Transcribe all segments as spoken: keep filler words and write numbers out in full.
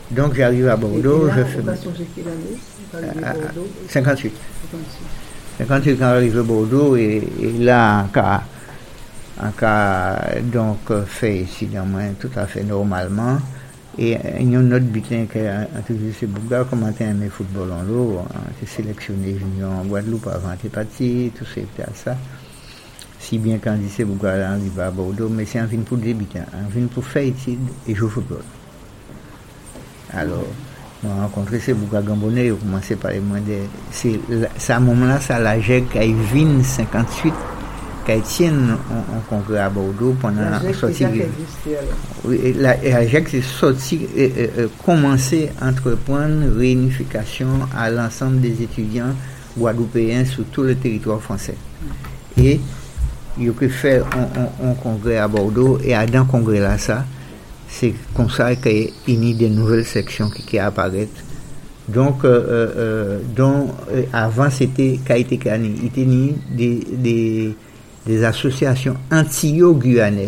Donc j'arrive à Bordeaux. Et là, je on fais... va songer quelle année? On va arriver à Bordeaux. cinquante-huit. cinquante-huit. cinquante-huit quand j'arrive à Bordeaux et, et là en cas, en cas donc fait ici dans moi tout à fait normalement. Et il y a un autre butin qui a introduit ce Bouga, comment t'as aimé football en l'eau, t'es sélectionné junior en Guadeloupe avant t'es parti, tout ça, ça. Si bien quand dit c'est Bouga là, on va à Bordeaux, mais c'est un film pour débuter, un film pour faire études et jouer au football. Alors, on a rencontré ces Bouga Gambonais, on a commencé par les moins de. C'est à ce moment-là, ça la G E G qui a eu cinquante-huit. Qu'Étienne en congrès à Bordeaux pendant la sortie. Oui, la, la G E G c'est sorti, euh, euh, commencer à entreprendre réunification à l'ensemble des étudiants guadeloupéens sur tout le territoire français. Et il y a que faire un, un, un congrès à Bordeaux et à dans congrès là ça, c'est comme ça qu'il y a une des nouvelles sections qui, qui apparaissent. Donc, euh, euh, donc euh, avant c'était Kaïté Kani, il était ni des, des des associations antillo-guyanais.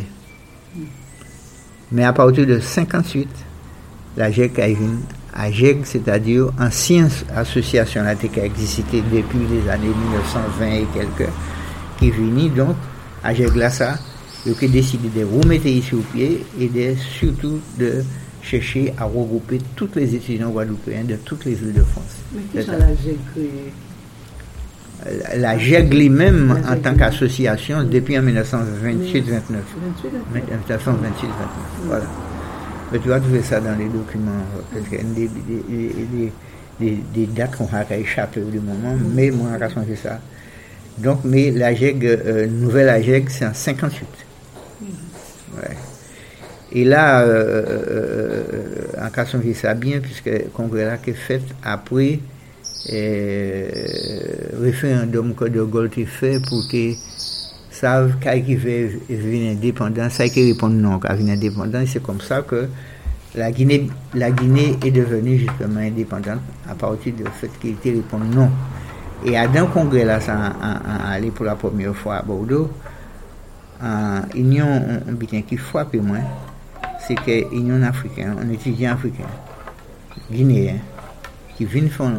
Mais à partir de cinquante-huit, la G E G a eu à G E G, c'est-à-dire ancienne association là, qui a existé depuis les années mille neuf cent vingt et quelques, qui est venue donc à G E G là, ça, ils ont décidé de remettre sur pied et de, surtout de chercher à regrouper tous les étudiants guadeloupéens de toutes les villes de France. Mais qu'est-ce que la G E G créée? La G E G lui-même en tant qu'association oui. Depuis en mille neuf cent vingt-huit vingt-neuf. mille neuf cent vingt-huit vingt-neuf, oui. Voilà. Mais tu vas trouver ça dans les documents, parce qu'il y a des, des, des, des, des dates qu'on a échappé du moment, oui. Mais moi, on a changé ça. Donc, mais la G E G, euh, nouvelle la G E G, c'est en cinquante-huit. Oui. Ouais. Et là, euh, euh, en cas de ça bien, puisque le congrès là qui est fait après. Et référendum que de Gaulle a fait pour que savent qui veut venir indépendant, ça qui répond non à venir indépendant, c'est comme ça que la Guinée, la Guinée est devenue justement indépendante à partir du fait qu'il était répond non. Et à dans le congrès là, ça a allé pour la première fois à Bordeaux, en Union, un bien qui frappe moins, c'est que l'Union africaine, un étudiant africain, guinéen, qui viennent font,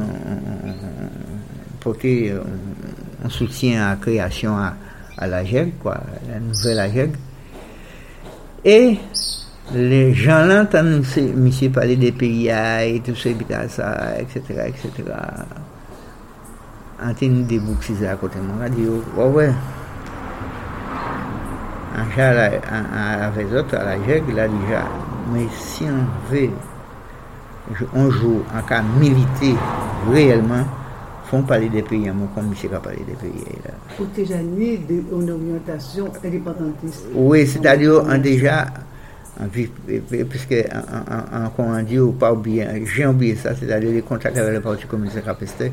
porter un, un soutien à la création à, à la G E G, quoi, la nouvelle A G E G. Et les gens là entendent monsieur parler des pays et tout ça, et cetera, et cetera. Antenne des boucs à côté de moi, on dit, ouais, ouais. En général, avec les autres, à la G E G, là déjà, mais si on veut un jour, en cas militer réellement, font parler des pays, comme monsieur a parlé des pays. Pour déjà nier une orientation indépendantiste. Oui, c'est-à-dire, on déjà, puisque, on, on, on dit, ou pas oublié, j'ai oublié ça, c'est-à-dire les contacts avec le Parti communiste capesté.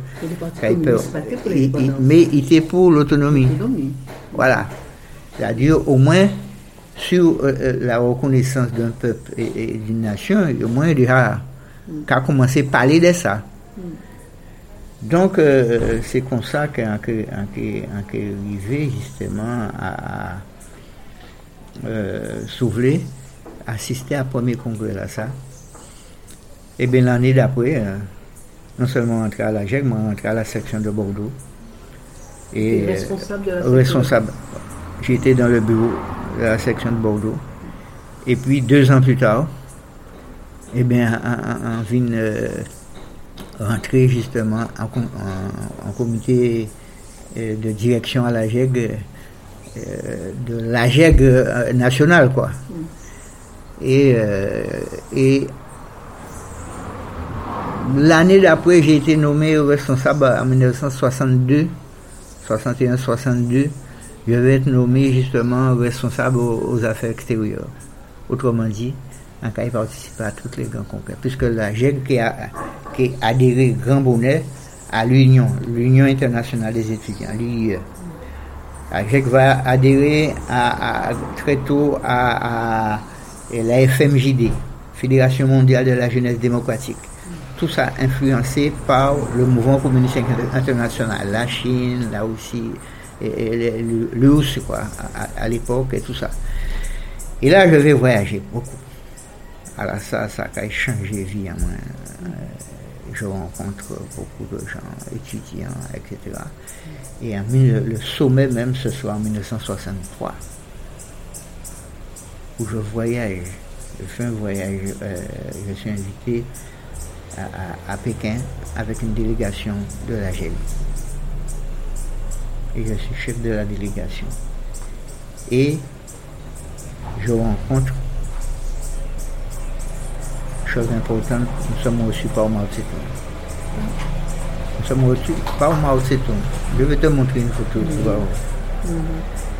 Mais il était pour l'autonomie. Voilà. C'est-à-dire, au moins, sur euh, la reconnaissance d'un peuple et, et d'une nation, au moins, déjà, qu'a commencé à parler de ça. Mm. Donc, euh, c'est comme ça qu'on est arrivé justement à, à euh, Souvlé, assister à premier congrès là, ça. Et bien l'année d'après, euh, non seulement entré à la G E G, mais entré à la section de Bordeaux. Et euh, responsable de la section responsable. J'étais dans le bureau de la section de Bordeaux. Et puis, deux ans plus tard, eh bien, on vient euh, rentrer justement en, en, en comité euh, de direction à la G E G, euh, de la G E G euh, nationale, quoi. Mm. Et, euh, et l'année d'après, j'ai été nommé responsable en mille neuf cent soixante-deux, soixante et un soixante-deux. Je vais être nommé justement responsable aux, aux affaires extérieures. Autrement dit, en cas de participer à tous les grands congrès, puisque la G E G qui a, qui a adhéré grand bonnet à l'Union, l'Union internationale des étudiants, l'U I E. La G E G va adhérer à, à, très tôt à, à, à la F M J D, Fédération mondiale de la jeunesse démocratique. Tout ça influencé par le mouvement communiste international, la Chine, la Russie, l'U R S S, quoi, à, à l'époque et tout ça. Et là, je vais voyager beaucoup. Alors ça, ça a changé vie à moi. Euh, je rencontre beaucoup de gens, étudiants, et cetera. Et en, le sommet même, ce soit en mille neuf cent soixante-trois, où je voyage. Je fais un voyage, euh, je suis invité à, à, à Pékin avec une délégation de l'Algérie. Et je suis chef de la délégation. Et je rencontre, chose importante, nous sommes reçus par Mao Tse-tung. Nous sommes reçus par Mao Tse-tung. Je vais te montrer une photo, tu vas voir.